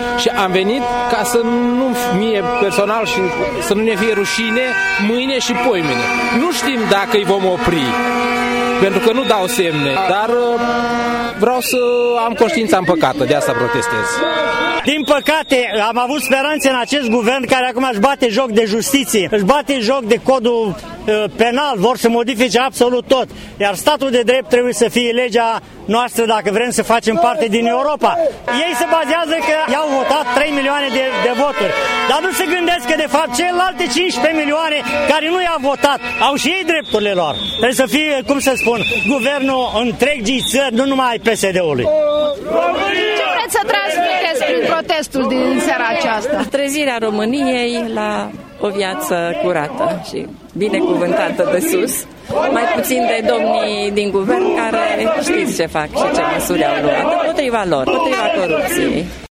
și am venit ca să nu mie personal și să nu ne fie rușine mâine și poimine. Nu știm dacă îi vom opri, pentru că nu dau semne, dar vreau să am conștiința împăcată, de asta protestez. Din păcate, am avut speranțe în acest guvern care acum își bate joc de justiție, își bate joc de codul penal, vor să modifice absolut tot. Iar statul de drept trebuie să fie legea noastră dacă vrem să facem parte din Europa. Ei se bazează că i-au votat 3 milioane de voturi, dar nu se gândesc că de fapt celelalte 15 milioane care nu i-au votat au și ei drepturile lor. Trebuie să fie, cum să spun, guvernul întregii țări, nu numai PSD-ului. Ce vreți să transmiteți prin protestul din seara aceasta? Trezirea României la o viață curată și binecuvântată de sus, mai puțin de domnii din guvern care știți ce fac și ce măsuri au luat împotriva lor, împotriva corupției.